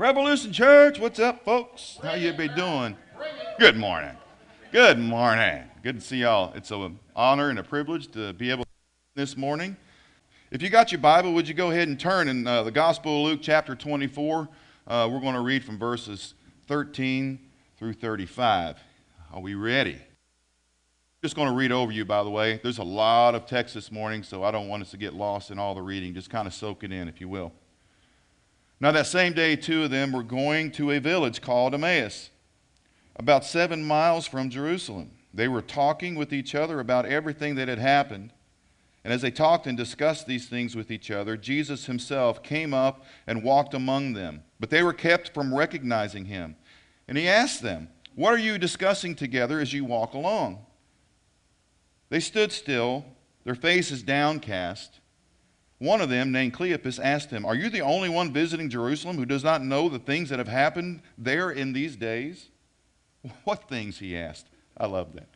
Revolution Church, what's up, folks? How you be doing? Good morning. Good morning. Good to see y'all. It's an honor and a privilege to be able to this morning. If you got your Bible, would you go ahead and turn in the Gospel of Luke chapter 24. We're going to read from verses 13 through 35. Are we ready? Just going to read over you, by the way. There's a lot of text this morning, so I don't want us to get lost in all the reading. Just kind of soak it in, if you will. Now that same day, two of them were going to a village called Emmaus, about 7 miles from Jerusalem. They were talking with each other about everything that had happened. And as they talked and discussed these things with each other, Jesus himself came up and walked among them. But they were kept from recognizing him. And he asked them, "What are you discussing together as you walk along?" They stood still, their faces downcast. One of them, named Cleopas, asked him, "Are you the only one visiting Jerusalem who does not know the things that have happened there in these days?" "What things?" he asked. I love that.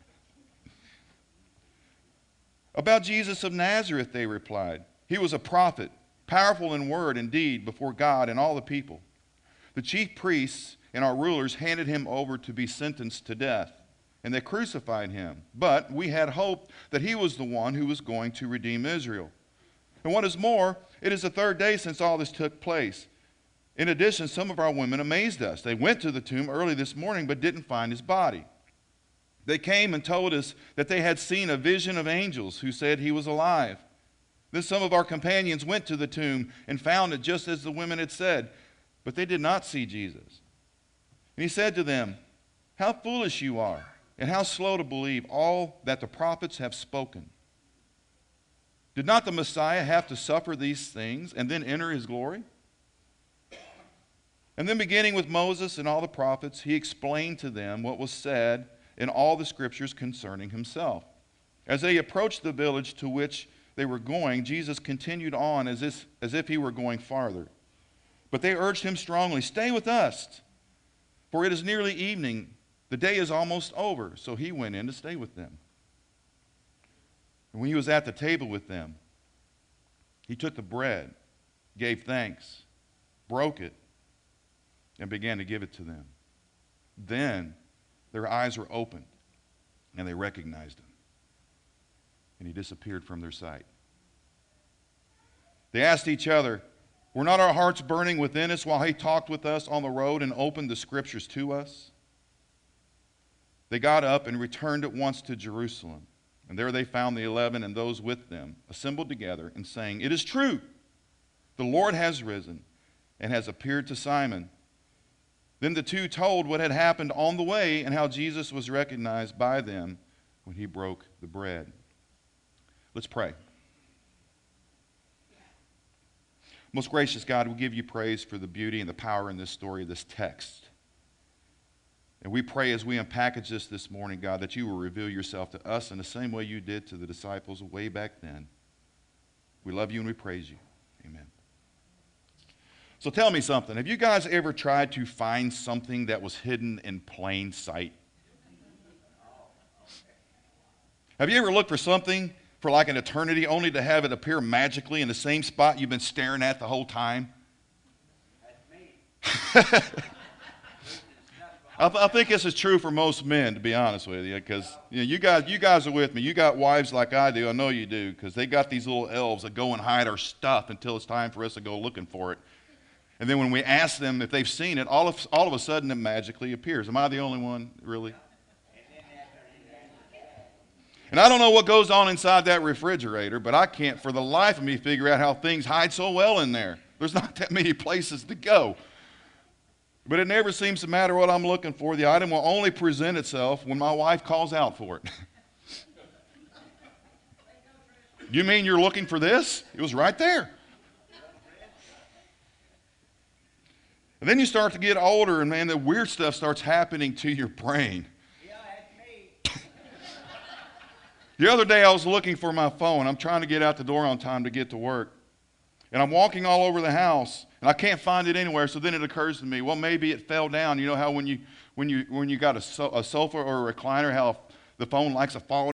"About Jesus of Nazareth," they replied. "He was a prophet, powerful in word and deed before God and all the people. The chief priests and our rulers handed him over to be sentenced to death, and they crucified him. But we had hoped that he was the one who was going to redeem Israel. And what is more, it is the third day since all this took place. In addition, some of our women amazed us. They went to the tomb early this morning but didn't find his body. They came and told us that they had seen a vision of angels who said he was alive. Then some of our companions went to the tomb and found it just as the women had said, but they did not see Jesus." And he said to them, "How foolish you are, and how slow to believe all that the prophets have spoken. Did not the Messiah have to suffer these things and then enter his glory?" And then beginning with Moses and all the prophets, he explained to them what was said in all the scriptures concerning himself. As they approached the village to which they were going, Jesus continued on as if he were going farther. But they urged him strongly, "Stay with us, for it is nearly evening. The day is almost over." So he went in to stay with them. And when he was at the table with them, he took the bread, gave thanks, broke it, and began to give it to them. Then their eyes were opened, and they recognized him. And he disappeared from their sight. They asked each other, "Were not our hearts burning within us while he talked with us on the road and opened the scriptures to us?" They got up and returned at once to Jerusalem. And there they found the 11 and those with them assembled together and saying, "It is true, the Lord has risen and has appeared to Simon." Then the two told what had happened on the way and how Jesus was recognized by them when he broke the bread. Let's pray. Most gracious God, we give you praise for the beauty and the power in this story, this text. And we pray as we unpackage this morning, God, that you will reveal yourself to us in the same way you did to the disciples way back then. We love you and we praise you. Amen. So tell me something. Have you guys ever tried to find something that was hidden in plain sight? Have you ever looked for something for like an eternity only to have it appear magically in the same spot you've been staring at the whole time? That's me. I think this is true for most men, to be honest with you, because you guys are with me. You got wives like I do. I know you do, because they got these little elves that go and hide our stuff until it's time for us to go looking for it. And then when we ask them if they've seen it, all of a sudden it magically appears. Am I the only one, really? And I don't know what goes on inside that refrigerator, but I can't for the life of me figure out how things hide so well in there. There's not that many places to go. But it never seems to matter what I'm looking for. The item will only present itself when my wife calls out for it. "You mean you're looking for this? It was right there." And then you start to get older, and man, the weird stuff starts happening to your brain. Yeah, that's me. The other day I was looking for my phone. I'm trying to get out the door on time to get to work. And I'm walking all over the house, and I can't find it anywhere. So then it occurs to me, well, maybe it fell down. You know how when you got a sofa or a recliner, how the phone likes to fall